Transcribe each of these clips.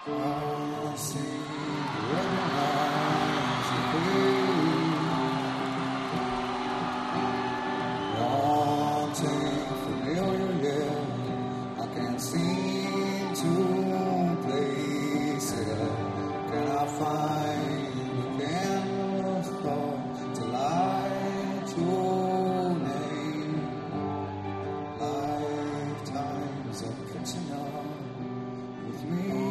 I seem to recognize your face. Wanting familiar, yeah. I can't seem to place it. Can I find a candle of thought to light your name? Lifetimes of catching up with me.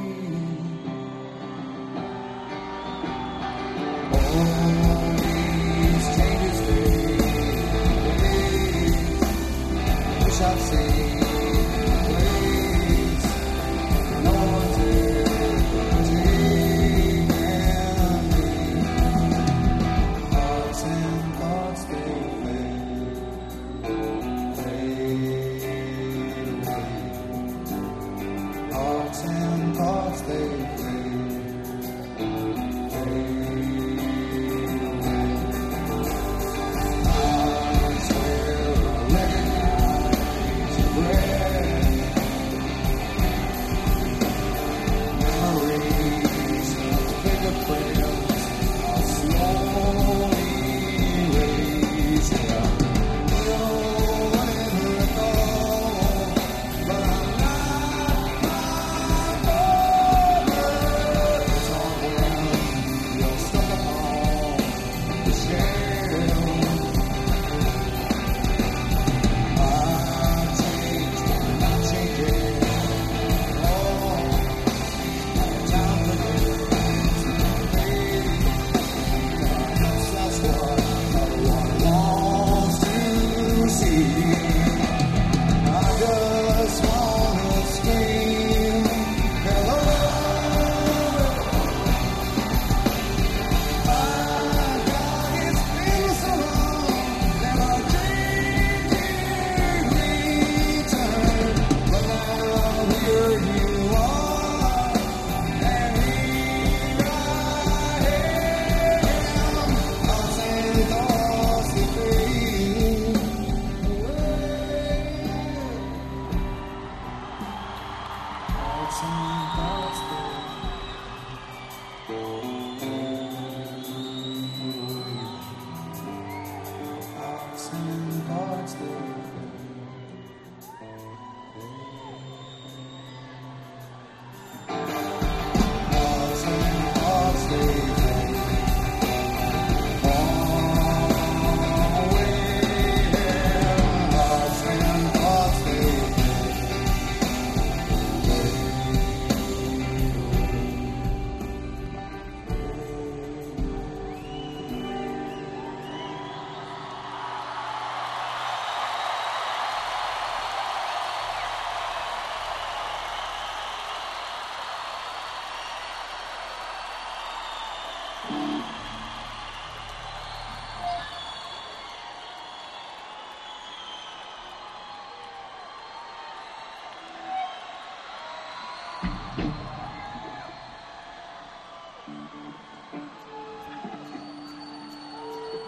All these changes wish I'd seen a place no one's ever taken me. Hearts and thoughts they fade away. Hearts and thoughts they fade.